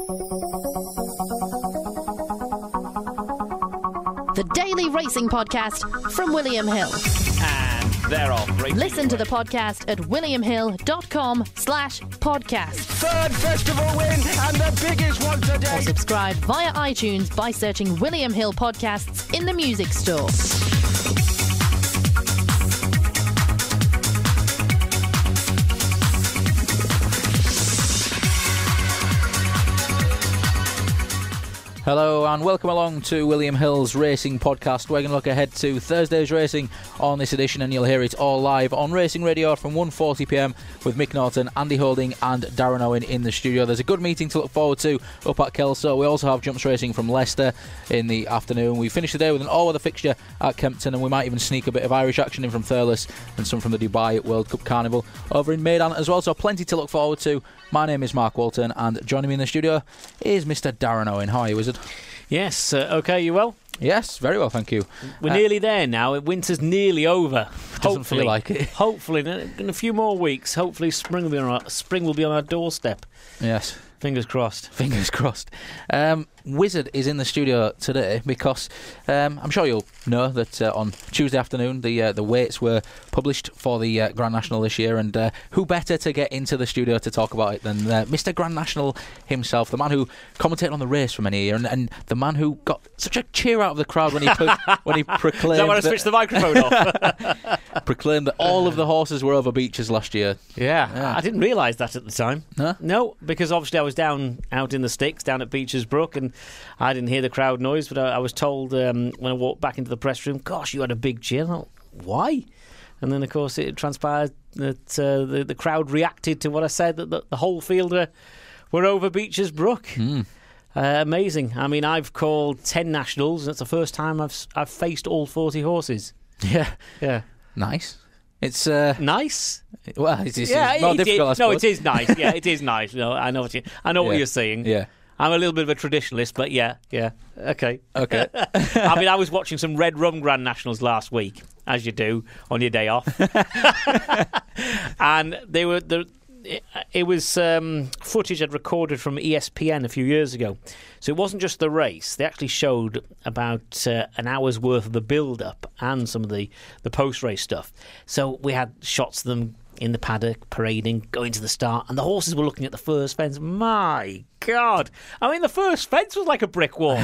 The Daily Racing Podcast from William Hill. And they're off. Listen to the podcast at williamhill.com/podcast. Third festival win and the biggest one today. Or subscribe via iTunes by searching William Hill Podcasts in the music store. Hello and welcome along to William Hill's Racing Podcast. We're going to look ahead to Thursday's racing on this edition, and you'll hear it all live on Racing Radio from 1:40pm with Mick Norton, Andy Holding and Darren Owen in the studio. There's a good meeting to look forward to up at Kelso. We also have jumps racing from Leicester in the afternoon. We finish the day with an all-weather fixture at Kempton, and we might even sneak a bit of Irish action in from Thurles and some from the Dubai World Cup Carnival over in Meydan as well. So plenty to look forward to. My name is Mark Walton, and joining me in the studio is Mr. Darren Owen. How are you, Wizard? Yes, okay, you well? Yes, very well, thank you. We're nearly there now. Winter's nearly over. Doesn't feel like it. Hopefully, in a few more weeks, hopefully spring will be on our doorstep. Yes. Fingers crossed. Fingers crossed. Wizard is in the studio today because I'm sure you'll know that on Tuesday afternoon the weights were published for the Grand National this year, and who better to get into the studio to talk about it than Mr. Grand National himself, the man who commentated on the race for many years, and the man who got such a cheer out of the crowd when he proclaimed. Is that when I switched the microphone off? Proclaimed that all of the horses were over Beechers last year. Yeah. I didn't realise that at the time. No, because obviously I was out in the sticks, down at Beechers Brook, and I didn't hear the crowd noise, but I was told when I walked back into the press room, gosh, you had a big cheer. I thought, why? And then, of course, it transpired that the crowd reacted to what I said, that the whole field were over Beechers Brook. Amazing. I mean, I've called 10 nationals, and it's the first time I've faced all 40 horses. Yeah. Nice. It's nice. Well, it's more difficult, I suppose. No, it is nice. Yeah, it is nice. No, I know what you're saying. Yeah. I'm a little bit of a traditionalist, but yeah. Okay. I mean, I was watching some Red Rum Grand Nationals last week, as you do on your day off, and it was footage I'd recorded from ESPN a few years ago. So it wasn't just the race. They actually showed about an hour's worth of the build-up and some of the post-race stuff. So we had shots of them in the paddock, parading, going to the start, and the horses were looking at the first fence. My God. I mean, the first fence was like a brick wall.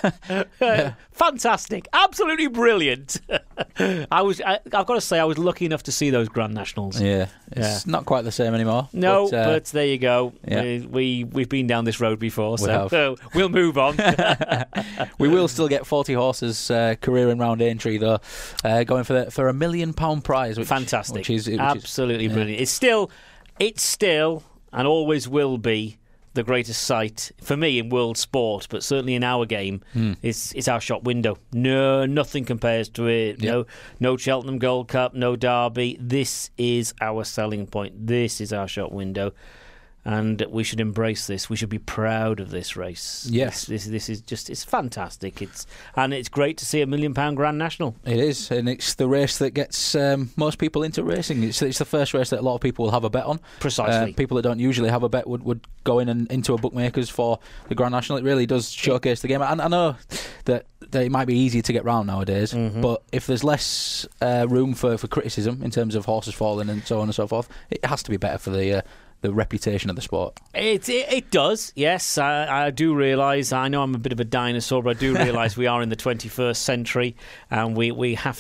Fantastic. Absolutely brilliant. I've got to say, I was lucky enough to see those Grand Nationals. Yeah. It's not quite the same anymore. No, but there you go. Yeah. We've been down this road before, so we'll move on. We will still get 40 horses careering round Aintree, though, going for £1 million prize. Fantastic. Which is absolutely brilliant. It's still, and always will be, the greatest sight for me in world sport, but certainly in our game, it's our shop window. No, nothing compares to it. Yep. No Cheltenham Gold Cup, no Derby. This is our selling point. This is our shop window, and we should embrace this. We should be proud of this race. Yes, this is just, it's fantastic. It's great to see £1 million Grand National. It is, and it's the race that gets most people into racing. It's the first race that a lot of people will have a bet on. Precisely. People that don't usually have a bet would go in and into a bookmakers for the Grand National. It really does showcase the game. And I know that it might be easier to get round nowadays, but if there's less room for criticism in terms of horses falling and so on and so forth, it has to be better for the reputation of the sport. It does, yes. I do realise, I know I'm a bit of a dinosaur, but I do realise we are in the 21st century, and we have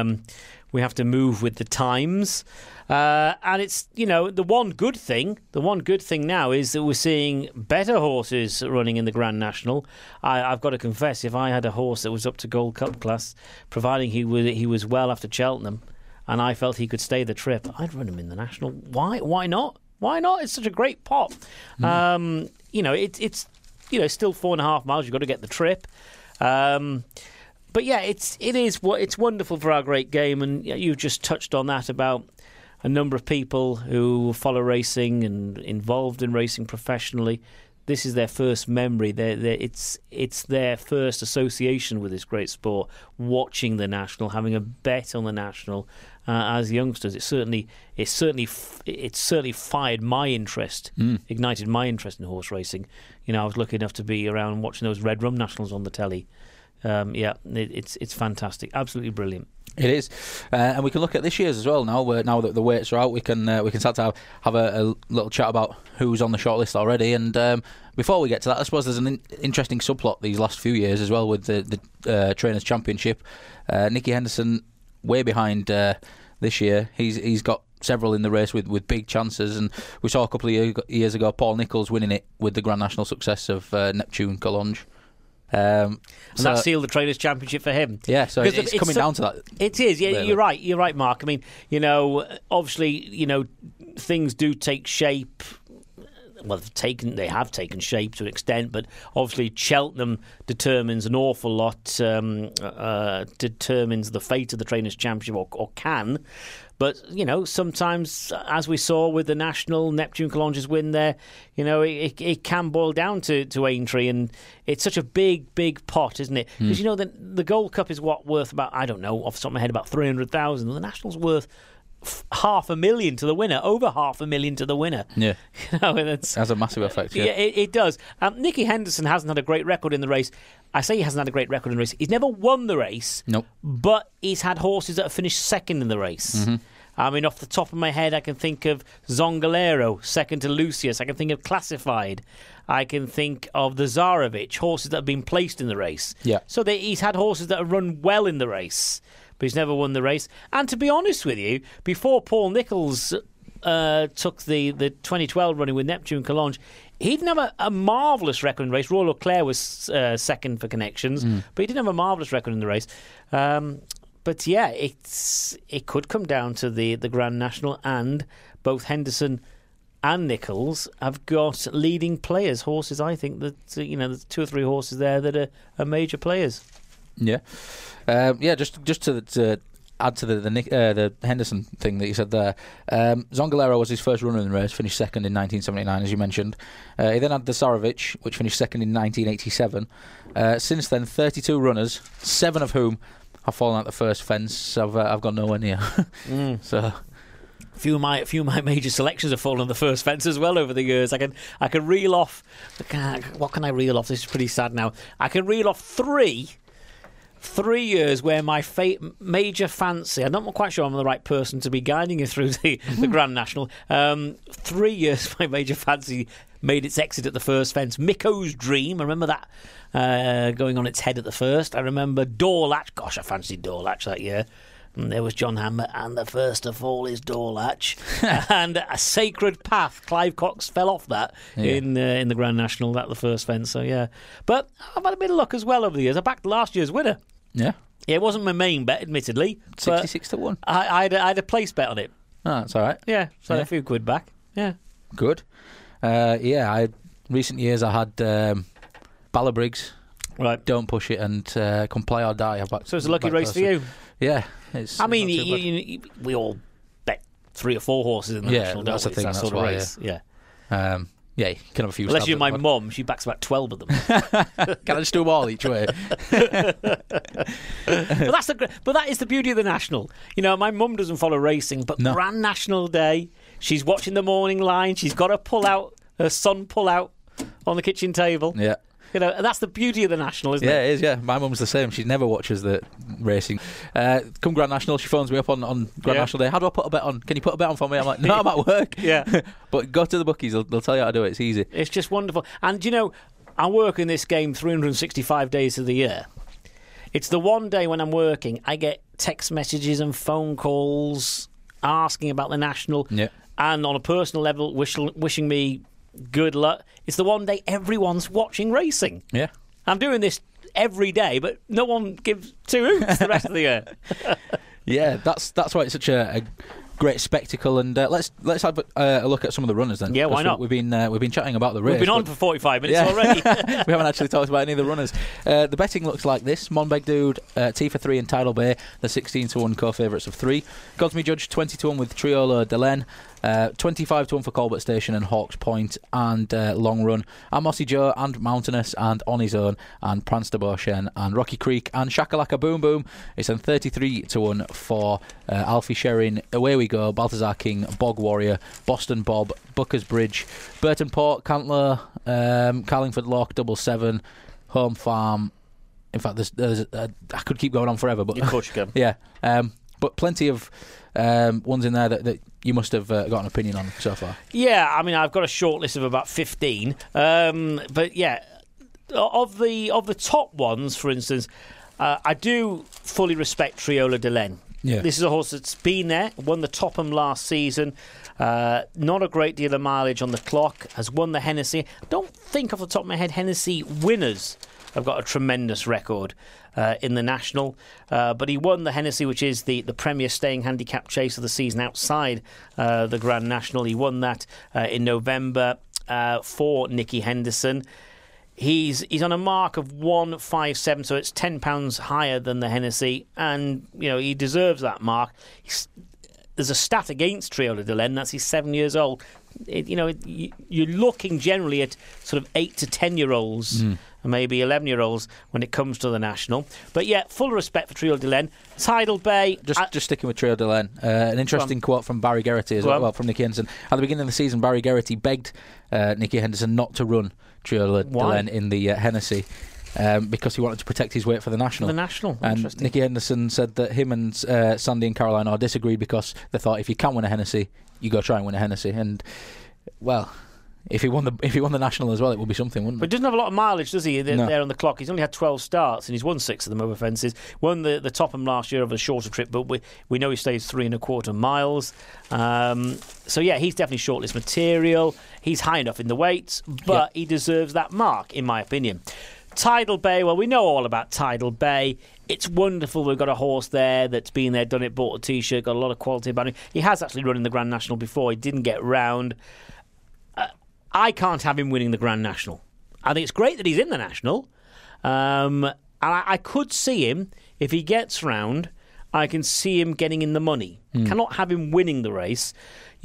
to move with the times. And it's, the one good thing now is that we're seeing better horses running in the Grand National. I've got to confess, if I had a horse that was up to Gold Cup class, providing he was well after Cheltenham, and I felt he could stay the trip, I'd run him in the National. Why not? Why not? It's such a great pot. It's still 4.5 miles. You've got to get the trip. But yeah, it's wonderful for our great game, and you've just touched on that about a number of people who follow racing and involved in racing professionally. this is their first memory. It's their first association with this great sport. Watching the National, having a bet on the National as youngsters, it certainly fired my interest, ignited my interest in horse racing. I was lucky enough to be around watching those Red Rum Nationals on the telly. It's fantastic, absolutely brilliant. It is, and we can look at this year's as well. Now that the weights are out, we can start to have a little chat about who's on the shortlist already. And before we get to that, I suppose there's an interesting subplot these last few years as well with the Trainers' Championship. Nicky Henderson way behind this year. He's got several in the race with big chances, and we saw a couple of years ago Paul Nicholls winning it with the Grand National success of Neptune Collonges. And that sealed the Trainers' Championship for him. Yeah, so it's coming down to that. It is. Yeah, really. You're right, Mark. I mean, obviously, things do take shape. Well, they have taken shape to an extent, but obviously Cheltenham determines an awful lot, determines the fate of the Trainers' Championship, or can. But, sometimes, as we saw with the National, Neptune Collonges win there, it can boil down to Aintree, and it's such a big, big pot, isn't it? Because, the Gold Cup is worth about, I don't know, off the top of my head, about 300,000. The National's worth $500,000 to the winner, over $500,000 to the winner. Yeah, it has a massive effect. Yeah, it does. Nicky Henderson hasn't had a great record in the race. I say he hasn't had a great record in the race. He's never won the race. Nope. But he's had horses that have finished second in the race. Mm-hmm. I mean, off the top of my head, I can think of Zongalero, second to Lucius. I can think of Classified. I can think of the Zarovich, horses that have been placed in the race. Yeah. So he's had horses that have run well in the race, but he's never won the race. And to be honest with you, before Paul Nicholls took the 2012 running with Neptune Collonges, he didn't have a marvellous record in the race. Royal Leclerc was second for Connections, but he didn't have a marvellous record in the race. But yeah, it could come down to the Grand National, and both Henderson and Nicholls have got leading players, horses. I think that there's 2 or 3 horses there that are major players. Yeah, Just to add to the Henderson thing that you said there. Zongalero was his first runner in the race, finished second in 1979, as you mentioned. He then had the Zarovich, which finished second in 1987. Since then, 32 runners, 7 of whom have fallen out the first fence. I've gone nowhere near. So a few of my major selections have fallen on the first fence as well over the years. I can reel off. What can I reel off? This is pretty sad now. I can reel off 3 years where my major fancy, I'm not quite sure I'm the right person to be guiding you through the Grand National. 3 years my major fancy made its exit at the first fence. Miko's Dream, I remember that going on its head at the first. I remember Dorlatch. Gosh, I fancied Dorlatch that year. And there was John Hammer, and the first to fall is Dorlatch. And a Sacred Path. Clive Cox fell off that in the Grand National, that the first fence. So, yeah. But I've had a bit of luck as well over the years. I backed last year's winner. Yeah. Yeah, it wasn't my main bet, admittedly. 66 to 1. I had a place bet on it. Oh, that's all right. Yeah, so I had a few quid back. Yeah. Good. Recent years I had Ballabriggs. Right. Don't Push It and Come Play or Die. So it's a lucky race for you. Yeah. We all bet 3 or 4 horses in the National, that's don't we? The thing. That sort of race. Yeah. You can have a few. Unless you're my mum, she backs about 12 of them. Can I just do them all each way? But that is the beauty of the National. My mum doesn't follow racing, but Grand National Day, she's watching the morning line. She's got her son pull out on the kitchen table. Yeah. That's the beauty of the National, isn't it? Yeah, it is, yeah. My mum's the same. She never watches the racing. Come Grand National, she phones me up on Grand National Day. How do I put a bet on? Can you put a bet on for me? I'm like, no, I'm at work. Yeah. But go to the bookies. They'll tell you how to do it. It's easy. It's just wonderful. And, I work in this game 365 days of the year. It's the one day when I'm working, I get text messages and phone calls asking about the National. Yeah. And on a personal level, wishing me good luck. It's the one day everyone's watching racing. Yeah. I'm doing this every day, but no one gives 2 hoots the rest of the year. Yeah, that's why it's such a great spectacle. And let's have a look at some of the runners then. Yeah, why not? We've been chatting about the race. We've been on for 45 minutes already. We haven't actually talked about any of the runners. The betting looks like this: Monbeg Dude, T for 3 in Tidal Bay, the 16 to 1 co-favourites of 3. Godsme Judge 20 to 1 with Triolo Delaine. 25 to 1 for Colbert Station and Hawks Point and Long Run, and Mossy Joe and Mountainous and On His Own and Prance de Beauchene and Rocky Creek and Shakalaka Boom Boom. It's on 33 to 1 for Alfie Sherrin, Away We Go, Balthazar King, Bog Warrior, Boston Bob, Booker's Bridge, Burton Port, Cantler, Carlingford Lock, Double Seven, Home Farm. In fact, there's I could keep going on forever, but Of course you can. yeah. But plenty of ones in there that you must have got an opinion on so far. Yeah, I mean, I've got a short list of about 15. But yeah, of the top ones, for instance, I do fully respect Triola de Len. Yeah. This is a horse that's been there, won the Topham last season. Not a great deal of mileage on the clock. Has won the Hennessy. I don't think off the top of my head Hennessy winners have got a tremendous record in the National. But he won the Hennessy, which is the premier staying handicap chase of the season outside the Grand National. He won that in November for Nicky Henderson. He's on a mark of 157, so it's £10 higher than the Hennessy, and he deserves that mark. There's a stat against Triola de Len, that's he's 7 years old. You're looking generally at sort of 8 to 10-year-olds, and maybe 11-year-olds when it comes to the National. But yeah, full respect for Triola de Len. Tidal Bay. Just sticking with Triola de Len, an interesting quote from Barry Geraghty as well, from Nicky Henderson. At the beginning of the season, Barry Geraghty begged Nicky Henderson not to run Triola de Len in the Hennessy. Because he wanted to protect his weight for the National. And Nicky Henderson said that him and Sandy and Caroline Orr disagreed because they thought if you can win a Hennessy, you go try and win a Hennessy. And well, if he won the National as well, it would be something, wouldn't it? But he doesn't have a lot of mileage, does he? No. There on the clock. He's only had 12 starts and he's won 6 of them over fences. Won the Topham last year of a shorter trip, but we know he stays 3.25 miles. So yeah, he's definitely shortlist material. He's high enough in the weights, but he deserves that mark, in my opinion. Tidal Bay, well, we know all about Tidal Bay. It's wonderful we've got a horse there that's been there, done it, bought a T-shirt, got a lot of quality about him. He has actually run in the Grand National before. He didn't get round. I can't have him winning the Grand National. I think it's great that he's in the National. And I could see him, if he gets round, I can see him getting in the money. Cannot have him winning the race.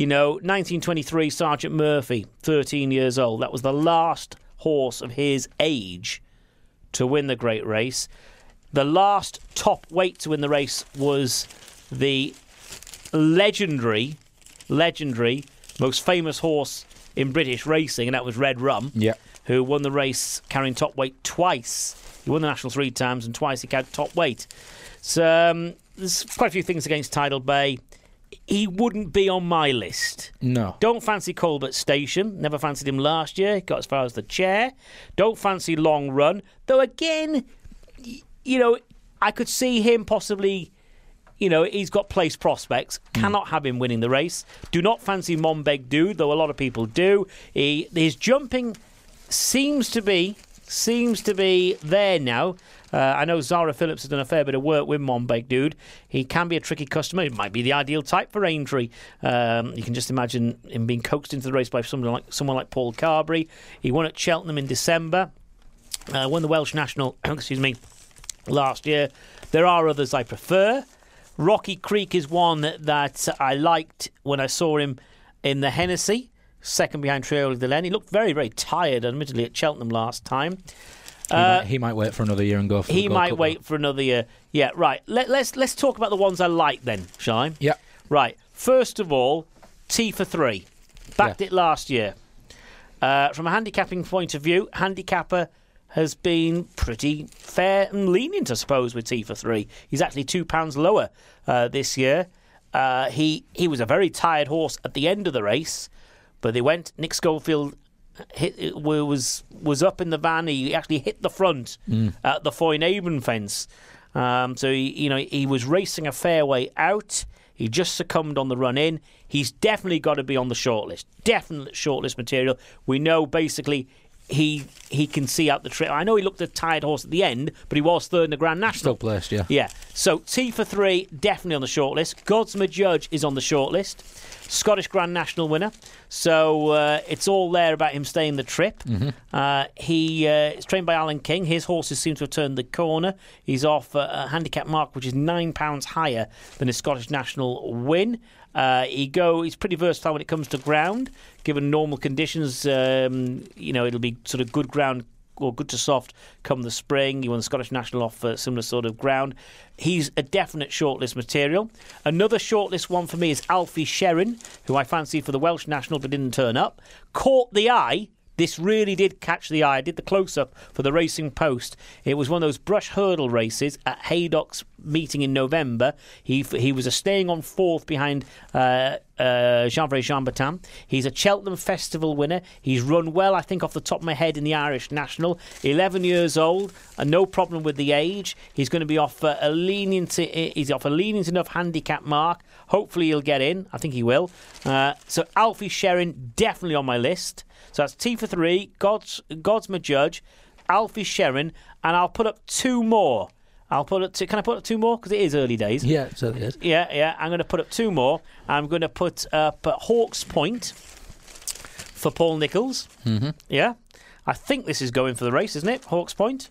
1923, Sergeant Murphy, 13 years old. That was the last horse of his age to win the great race. The last top weight to win the race was the legendary, most famous horse in British racing, and that was Red Rum, who won the race carrying top weight twice. He won the National 3 times, and twice he carried top weight. So there's quite a few things against Tidal Bay. He wouldn't be on my list. No. Don't fancy Colbert Station. Never fancied him last year. Got as far as the chair. Don't fancy Long Run. Though again, I could see him possibly, he's got place prospects. Cannot have him winning the race. Do not fancy Monbeg Dude, though a lot of people do. His jumping seems to be there now. I know Zara Phillips has done a fair bit of work with Monbeg Dude. He can be a tricky customer. He might be the ideal type for Aintree. You can just imagine him being coaxed into the race by someone like Paul Carberry. He won at Cheltenham in December. Won the Welsh National, last year. There are others I prefer. Rocky Creek is one that I liked when I saw him in the Hennessy, second behind Triola de Len. He looked very, very tired, admittedly, at Cheltenham last time. He might wait for another year and go for He might wait for another year. Yeah, right. Let's talk about the ones I like then, shall I? Yeah. Right. First of all, T for 3. Backed it last year. From a handicapping point of view, handicapper has been pretty fair and lenient, I suppose, with T for 3. He's actually £2 lower this year. He was a very tired horse at the end of the race, but they went. Nick Schofield was up in the van. He actually hit the front at the Foyne-Avon fence. So he was racing a fair way out. He just succumbed on the run in. He's definitely got to be on the shortlist. Definite shortlist material. We know basically he can see out the trip. I know he looked a tired horse at the end, but he was third in the Grand National. Still placed, yeah. Yeah. So T for 3, definitely on the shortlist. Godsma Judge is on the shortlist. Scottish Grand National winner. So it's all there about him staying the trip. He is trained by Alan King. His horses seem to have turned the corner. He's off a handicap mark which is £9 higher than his Scottish National win. He's pretty versatile when it comes to ground. Given normal conditions, it'll be sort of good ground or good to soft come the spring. He won the Scottish National off similar sort of ground. He's a definite shortlist material. Another shortlist one for me is Alfie Sherrin, who I fancied for the Welsh National but didn't turn up. Caught the eye. This really did catch the eye. I did the close-up for the Racing Post. It was one of those brush hurdle races at Haydock's meeting in November. He was staying on fourth behind Jean-Vrai Jean-Batin. He's a Cheltenham Festival winner. He's run well, I think, off the top of my head in the Irish National. 11 years old, and no problem with the age. He's going to be off a lenient enough handicap mark. Hopefully he'll get in. I think he will. So Alfie Sherrin, definitely on my list. So that's T for 3, God's my judge, Alfie Sherrin, and I'll put up 2 more. Can I put up 2 more? Because it is early days. Yeah, it certainly is. Yeah. I'm going to put up 2 more. I'm going to put up Hawke's Point for Paul Nicholls. Mm-hmm. Yeah. I think this is going for the race, isn't it? Hawke's Point.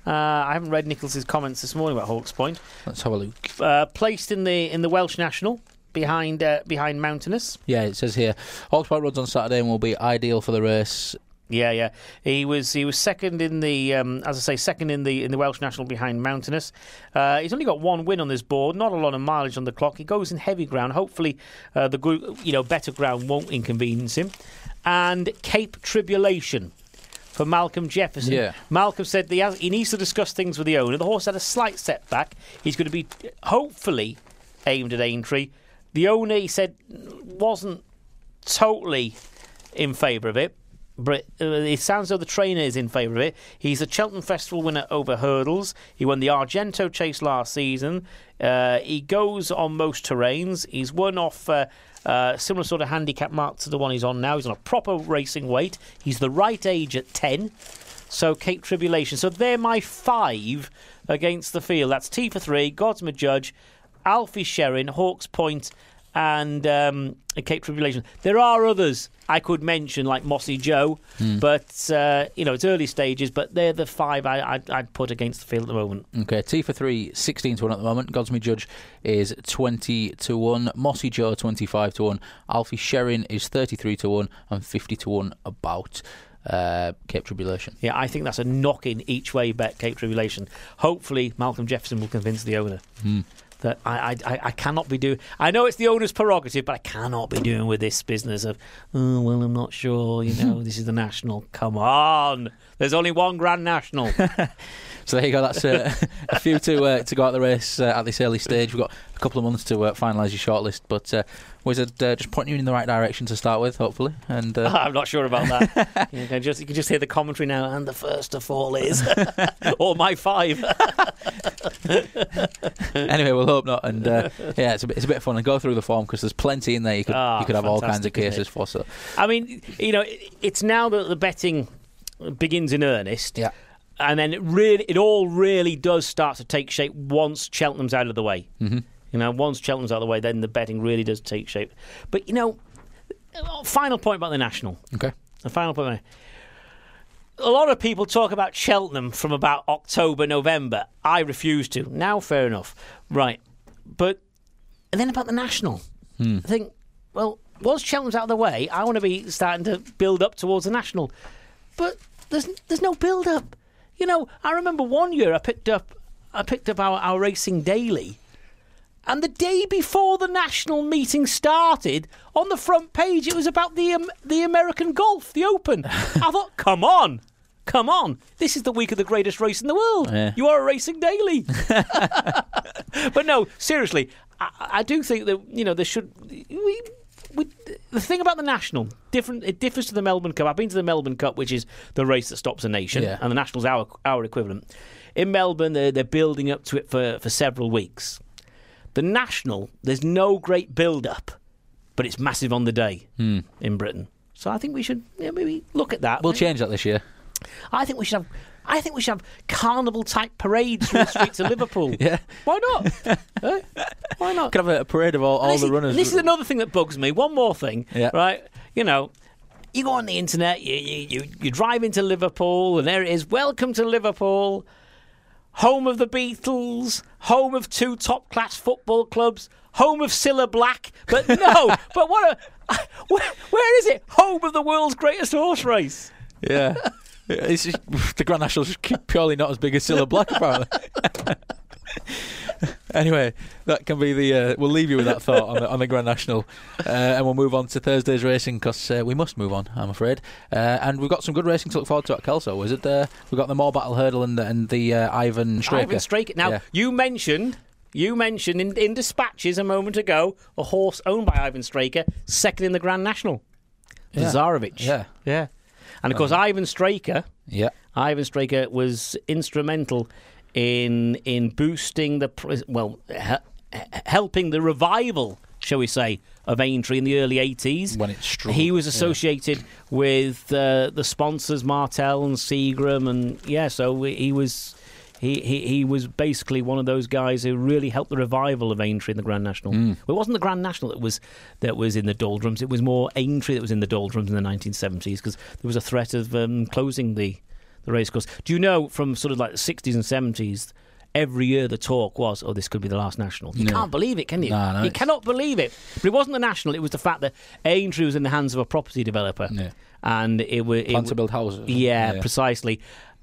I haven't read Nicholls' comments this morning about Hawke's Point. Let's have a look. Placed in the Welsh National. Behind Mountainous. Yeah, it says here, Hawke's Point runs on Saturday and will be ideal for the race. Yeah. He was second in the second in the Welsh National behind Mountainous. He's only got 1 win on this board. Not a lot of mileage on the clock. He goes in heavy ground. Hopefully, the good, better ground won't inconvenience him. And Cape Tribulation for Malcolm Jefferson. Yeah. Malcolm said he needs to discuss things with the owner. The horse had a slight setback. He's going to be hopefully aimed at Aintree. The owner, he said, wasn't totally in favour of it, but it sounds as though the trainer is in favour of it. He's a Cheltenham Festival winner over hurdles. He won the Argento Chase last season. He goes on most terrains. He's won off similar sort of handicap mark to the one he's on now. He's on a proper racing weight. He's the right age at 10. So Cape Tribulation. So they're my 5 against the field. That's T for 3, God's my judge, Alfie Sherrin, Hawke's Point, and Cape Tribulation. There are others I could mention, like Mossy Joe, but it's early stages. But they're the 5 I'd put against the field at the moment. Okay, T for 3, 16-1 at the moment. God's my judge is 20-1. Mossy Joe 25-1. Alfie Sherrin is 33-1 and 50-1 about. Cape Tribulation. Yeah, I think that's a knock-in each way bet, Cape Tribulation. Hopefully Malcolm Jefferson will convince the owner that I cannot be doing. I know it's the owner's prerogative, but I cannot be doing with this business of, I'm not sure, this is the National. Come on, there's only one Grand National. So there you go. That's a few to go out the race at this early stage. We've got a couple of months to finalise your shortlist, but Wizard just pointing you in the right direction to start with, hopefully. And I'm not sure about that. you can just hear the commentary now, and the first to fall is, or my 5. Anyway, we'll hope not. And it's a bit of fun, and go through the form because there's plenty in there. You could have all kinds of cases for. So I mean, it's now that the betting begins in earnest. Yeah. And then it all really does start to take shape once Cheltenham's out of the way. Mm-hmm. Once Cheltenham's out of the way, then the betting really does take shape. But, final point about the National. Okay. The final point. A lot of people talk about Cheltenham from about October, November. I refuse to. Now, fair enough. Right. And then about the National. I think, well, once Cheltenham's out of the way, I want to be starting to build up towards the National. But there's no build-up. I remember one year I picked up our Racing Daily, and the day before the National meeting started, on the front page it was about the American Golf, the Open. I thought, come on, this is the week of the greatest race in the world. Yeah. You are a Racing Daily. But no, seriously, I do think that there should. The thing about the National, it differs to the Melbourne Cup. I've been to the Melbourne Cup, which is the race that stops a nation, and the National's our equivalent. In Melbourne, they're building up to it for several weeks. The National, there's no great build-up, but it's massive on the day in Britain. So I think we should maybe look at that. We'll change that this year. I think we should have carnival-type parades through the streets of Liverpool. Yeah. Why not? Why not? Could have a parade of all the runners. This is another thing that bugs me. One more thing. Yeah. Right? You go on the internet, you drive into Liverpool, and there it is. Welcome to Liverpool. home of the Beatles, home of 2 top-class football clubs, home of Cilla Black. But no, but where is it? Home of the world's greatest horse race. Yeah. It's just, the Grand National's purely not as big as Cilla Black, apparently. Anyway, that can be the. We'll leave you with that thought on the Grand National, and we'll move on to Thursday's racing because we must move on, I'm afraid. And we've got some good racing to look forward to at Kelso. We've got the Moor Battle Hurdle and the Ivan Straker. Ivan Straker. Now yeah. you mentioned in dispatches a moment ago a horse owned by Ivan Straker, second in the Grand National, Yeah. Zarovich. Yeah. And of course, Ivan Straker was instrumental in boosting helping the revival, shall we say, of Aintree in the early 80s. When it struggled. He was associated with the sponsors Martel and Seagram, and so he was basically one of those guys who really helped the revival of Aintree in the Grand National. Well, it wasn't the Grand National that was in the doldrums. It was more Aintree that was in the doldrums in the 1970s because there was a threat of closing the racecourse. Do you know from sort of like the 60s and 70s, every year the talk was, this could be the last National. You can't believe it, can you? No, you cannot believe it. But it wasn't the National. It was the fact that Aintree was in the hands of a property developer. Yeah. And it Plan to build houses. Yeah, precisely.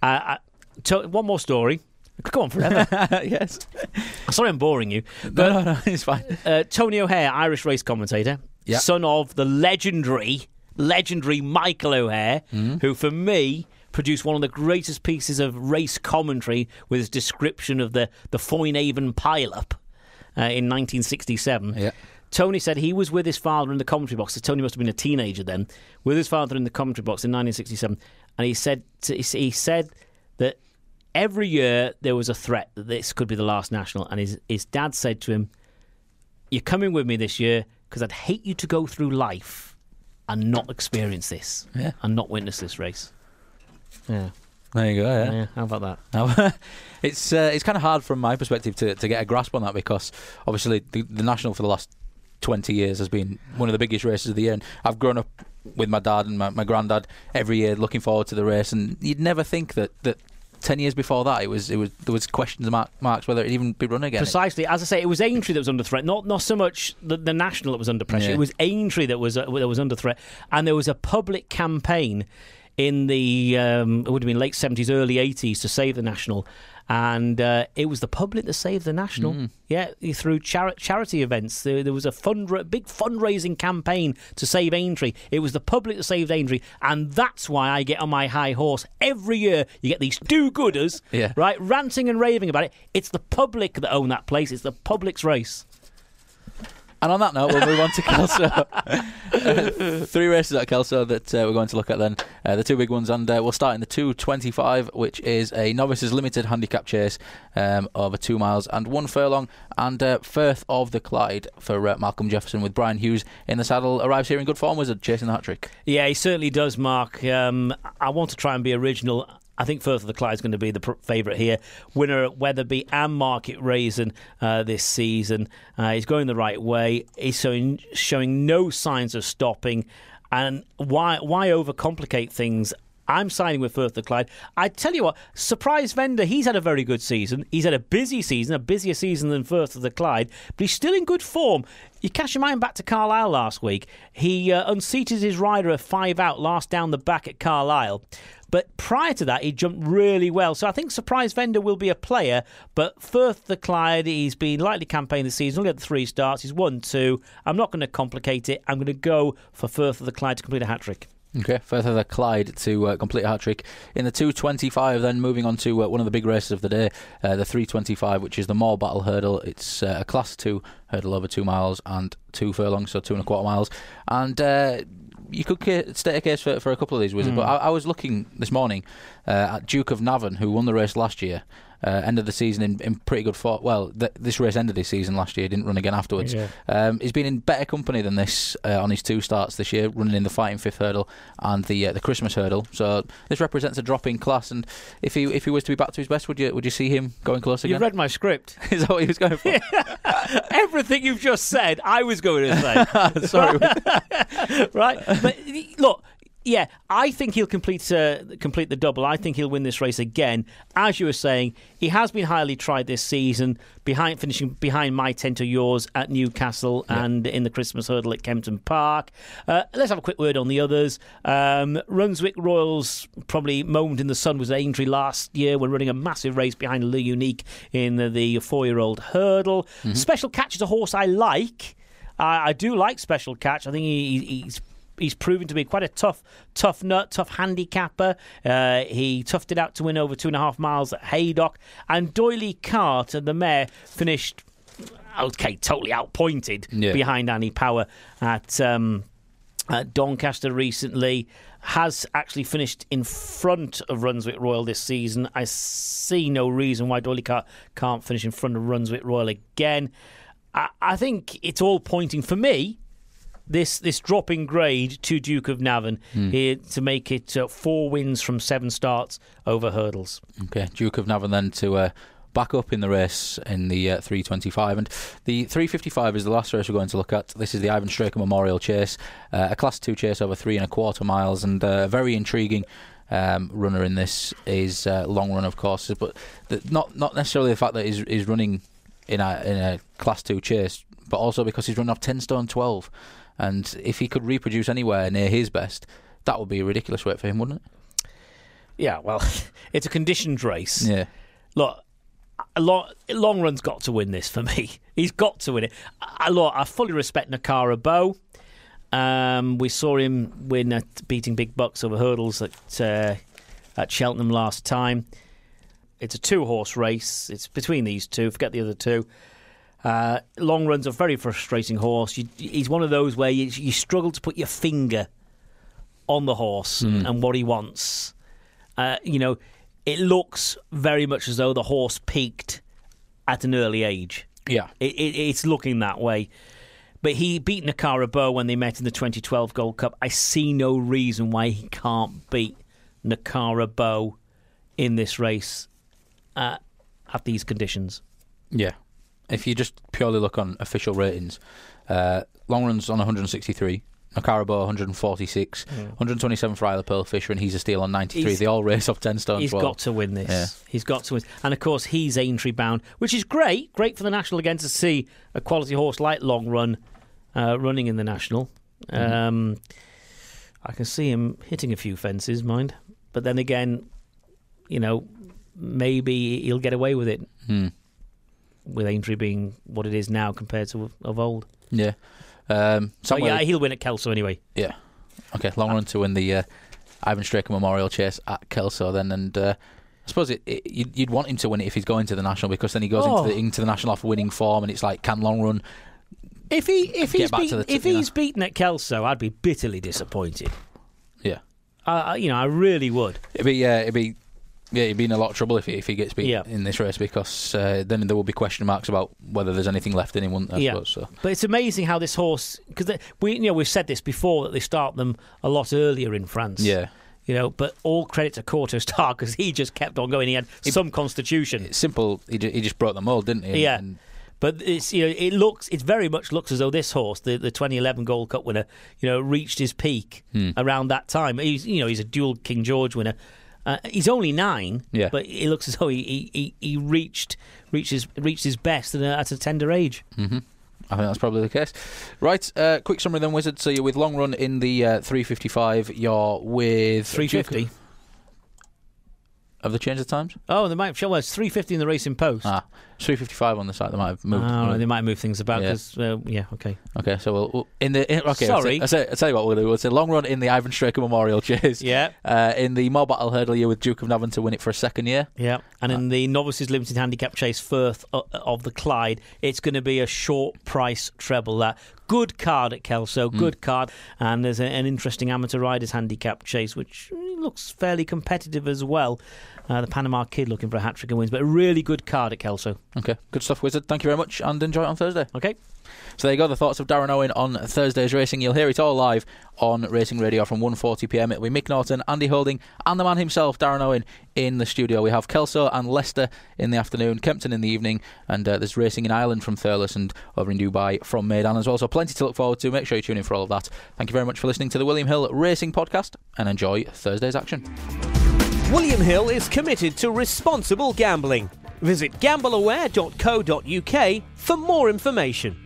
One more story. It could go on forever. Yes. Sorry I'm boring you. But no, it's fine. Tony O'Hare, Irish race commentator, son of the legendary Michael O'Hare, who for me produced one of the greatest pieces of race commentary with his description of the Foinaven pile-up in 1967. Yeah. Tony said he was with his father in the commentary box. So Tony must have been a teenager then, with his father in the commentary box in 1967, and he said that every year there was a threat that this could be the last National, and his dad said to him, "You're coming with me this year because I'd hate you to go through life and not experience this and not witness this race." Yeah. There you go, yeah. How about that? It's kind of hard from my perspective to get a grasp on that because obviously the National for the last 20 years has been one of the biggest races of the year, and I've grown up with my dad and my granddad every year looking forward to the race, and you'd never think that 10 years before that, there was questions marks whether it'd even be run again. Precisely, as I say, it was Aintree that was under threat, not so much the National that was under pressure. It was Aintree that was under threat, and there was a public campaign in the it would have been late 70s, early 80s to save the National, and it was the public that saved the National. Yeah, through charity events. There was a big fundraising campaign to save Aintree. It was the public that saved Aintree, and that's why I get on my high horse every year. You get these do-gooders, right, ranting and raving about it. It's the public that own that place. It's the public's race. And on that note, we'll move on to Kelso. 3 races at Kelso that we're going to look at then. The 2 big ones, and we'll start in the 225, which is a novices limited handicap chase over 2 miles and 1 furlong. And Firth of the Clyde for Malcolm Jefferson, with Brian Hughes in the saddle, arrives here in good form, Wizard, chasing the hat-trick. Yeah, he certainly does, Mark. I want to try and be original. I think Firth of the Clyde is going to be the favourite here. Winner at Wetherby and Market Raisin this season. He's going the right way. He's showing no signs of stopping. And why overcomplicate things? I'm signing with Firth of the Clyde. I tell you what, Surprise Vendor, he's had a very good season. He's had a busy season, a busier season than Firth of the Clyde, but he's still in good form. You cast your mind back to Carlisle last week. He unseated his rider at 5 out, last down the back at Carlisle. But prior to that, he jumped really well. So I think Surprise Vendor will be a player. But Firth of the Clyde, he's been lightly campaigned this season. Only had 3 starts. He's won 2. I'm not going to complicate it. I'm going to go for Firth of the Clyde to complete a hat-trick. Okay, Firth of the Clyde to complete a hat-trick. In the 225, then moving on to one of the big races of the day, the 325, which is the Moor Battle Hurdle. It's a Class 2 hurdle over 2 miles and 2 furlongs, so 2 1/4 miles. And you could state a case for a couple of these, Wizard, but I was looking this morning at Duke of Navan, who won the race last year. Ended the season in pretty good form. Well, this race ended his season last year. Didn't run again afterwards. Yeah. He's been in better company than this on his 2 starts this year, running in the Fighting Fifth Hurdle and the Christmas Hurdle. So this represents a drop in class. And if he was to be back to his best, would you see him going close again? You read my script. Is that what he was going for? Everything you've just said, I was going to say. Sorry. Right, but look. Yeah, I think he'll complete the double. I think he'll win this race again. As you were saying, he has been highly tried this season, finishing behind My 10 to Yours at Newcastle and in the Christmas Hurdle at Kempton Park. Let's have a quick word on the others. Brunswick Royals, probably moment in the sun, was Aintree last year. We're running a massive race behind Le Unique in the 4-year-old hurdle. Special Catch is a horse I like. I do like Special Catch. I think he's proven to be quite a tough nut, tough handicapper. He toughed it out to win over 2.5 miles at Haydock. And Doyley Carter, the mare, finished, totally outpointed behind Annie Power at Doncaster recently. Has actually finished in front of Brunswick Royal this season. I see no reason why Doyley Carter can't finish in front of Brunswick Royal again. I think it's all pointing for me. This drop in grade to Duke of Navan here to make it 4 wins from 7 starts over hurdles. Okay, Duke of Navan then to back up in the race in the 325. And the 355 is the last race we're going to look at. This is the Ivan Straker Memorial Chase, a Class 2 chase over 3.25 miles, and a very intriguing runner in this is Long Run, of course, but not necessarily the fact that he's running in a Class 2 chase, but also because he's running off 10 stone 12. And if he could reproduce anywhere near his best, that would be a ridiculous weight for him, wouldn't it? Yeah, well, it's a conditioned race. Yeah. Look, Long Run's got to win this for me. He's got to win it. I fully respect Nakara Bow. We saw him win at beating Big Bucks over hurdles at Cheltenham last time. It's a 2-horse race. It's between these two. Forget the other two. Long Run's a very frustrating horse. He's one of those where you struggle to put your finger on the horse and what he wants. It looks very much as though the horse peaked at an early age. Yeah. It's looking that way. But he beat Nakara Bow when they met in the 2012 Gold Cup. I see no reason why he can't beat Nakara Bow in this race at these conditions. Yeah. If you just purely look on official ratings, Long Run's on 163, Nakara Bow 146, 127 for Isla Pearl Fisher, and He's a Steal on 93. They all race off 10 stone 12. He's got to win this. Yeah. He's got to win. And of course, he's Aintree bound, which is great for the National again to see a quality horse like Long Run running in the National. I can see him hitting a few fences, mind. But then again, maybe he'll get away with it. With Aintree being what it is now compared to of old. Yeah. He'll win at Kelso anyway. Yeah. Okay, Long Run to win the Ivan Straker Memorial Chase at Kelso then, and I suppose you'd want him to win it if he's going to the National, because then he goes into the National off winning form, and it's like, can Long Run if he's beaten at Kelso, I'd be bitterly disappointed. Yeah. I really would. It'd be he'd be in a lot of trouble if he gets beat in this race, because then there will be question marks about whether there's anything left in him, wouldn't there? Yeah. Suppose, so. But it's amazing how this horse, because we've said this before, that they start them a lot earlier in France. Yeah. But all credit to Courto Star, because he just kept on going. He had some constitution. It's simple. He just broke the mould, didn't he? Yeah. But it very much looks as though this horse, the 2011 Gold Cup winner, reached his peak around that time. He's a dual King George winner. He's only 9, but it looks as though he reached his best at a tender age. Mm-hmm. I think that's probably the case. Right, quick summary then, Wizard. So you're with Long Run in the 355. You're with 350. Have they changed the times? Oh, they might have. Well, it's 350 in the Racing Post. 355 on the site. They might have moved. They might move things about because okay. Okay, so we'll okay. Sorry, I'll tell you what we'll do. We'll say Long Run in the Ivan Straker Memorial Chase. Yeah. In the More Battle Hurdle, you're with Duke of Navan to win it for a second year. Yeah. And in the Novices Limited Handicap Chase Firth of the Clyde, it's going to be a short price treble. That good card at Kelso, good card, and there's an interesting Amateur Riders Handicap Chase which looks fairly competitive as well. The Panama Kid looking for a hat-trick and wins. But a really good card at Kelso. Okay, good stuff, Wizard. Thank you very much, and enjoy it on Thursday. Okay. So there you go, the thoughts of Darren Owen on Thursday's racing. You'll hear it all live on Racing Radio from 1:40pm. It'll be Mick Norton, Andy Holding, and the man himself, Darren Owen, in the studio. We have Kelso and Leicester in the afternoon, Kempton in the evening, and there's racing in Ireland from Thurles and over in Dubai from Meydan as well. So plenty to look forward to. Make sure you tune in for all of that. Thank you very much for listening to the William Hill Racing Podcast, and enjoy Thursday's action. William Hill is committed to responsible gambling. Visit gambleaware.co.uk for more information.